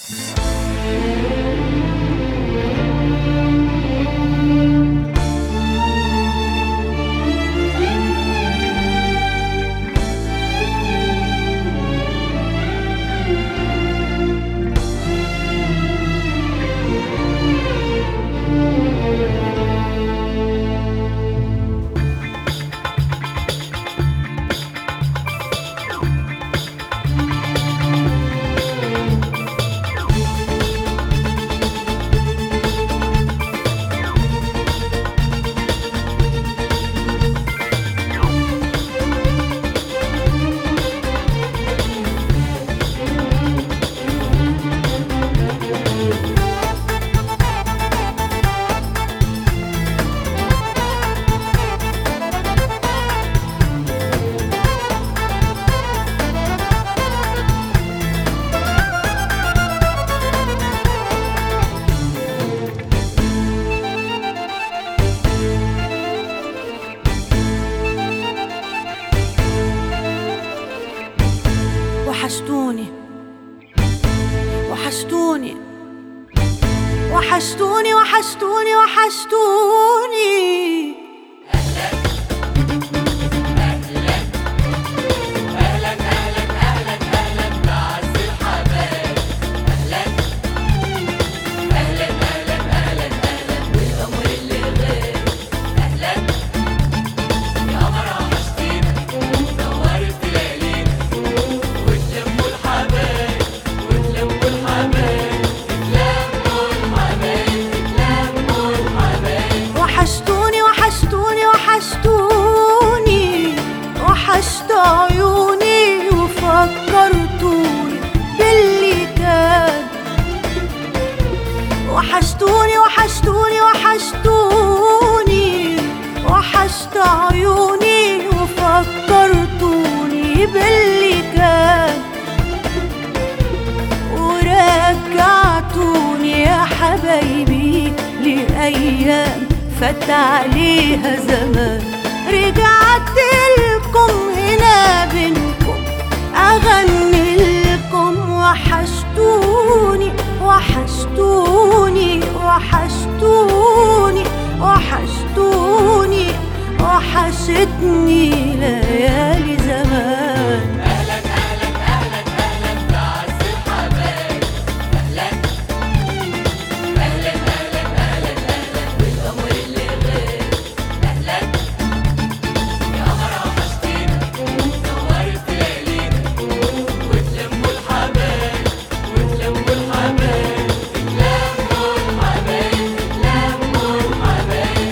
وحشتوني وحشتوني وحشتوني وحشتوني وحشتوني. وحشت عيوني وفكرتوني باللي كان. وحشتوني وحشتوني وحشتوني وحشت عيوني وفكرتوني باللي كان. ورجعتوني يا حبايبي لأيام فات عليها زمان. رجعت لكم هنا بينكم أغني لكم. وحشتوني وحشتوني وحشتوني وحشتوني وحشتني ليالي زمان. أهلا أهلا أهلا أهلا بعز الحبايب. أهلا أهلا أهلا أهلا أهلا والأمر اللي غير. أهلا يا قمر وحشتينا نورت ليالينا. وتلموا الحبايب وتلموا الحبايب تلموا الحبايب تلموا الحبايب.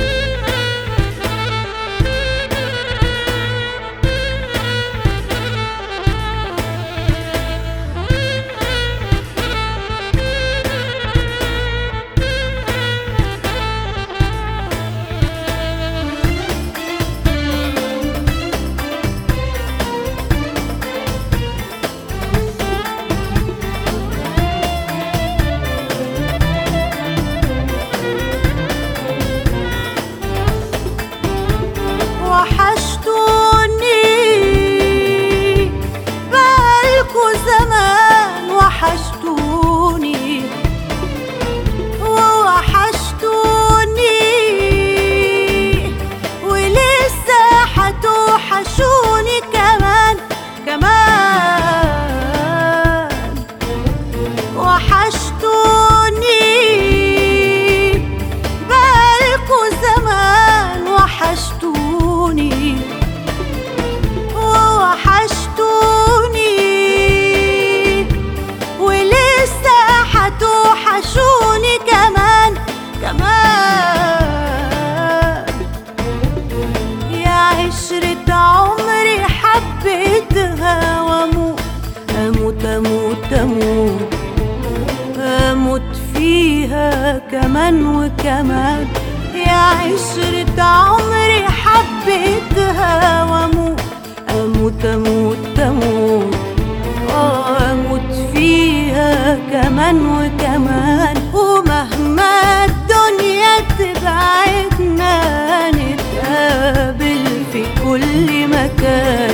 وحشتوني بقالكوا زمان. وحشتوني ووحشتوني ولسه هتوحشوني كمان كمان. وحشتوني بقالكوا زمان. وحشتوني ووحشتوني ولسه هتوحشوني كمان كمان. يا عشرة عمري حبيتها واموت اموت اموت اموت اموت فيها كمان وكمان. يا عشرة عمري حبيتها واموت اموت اموت اموت اموت فيها كمان وكمان. ومهما الدنيا تبعدنا نتقابل في كل مكان.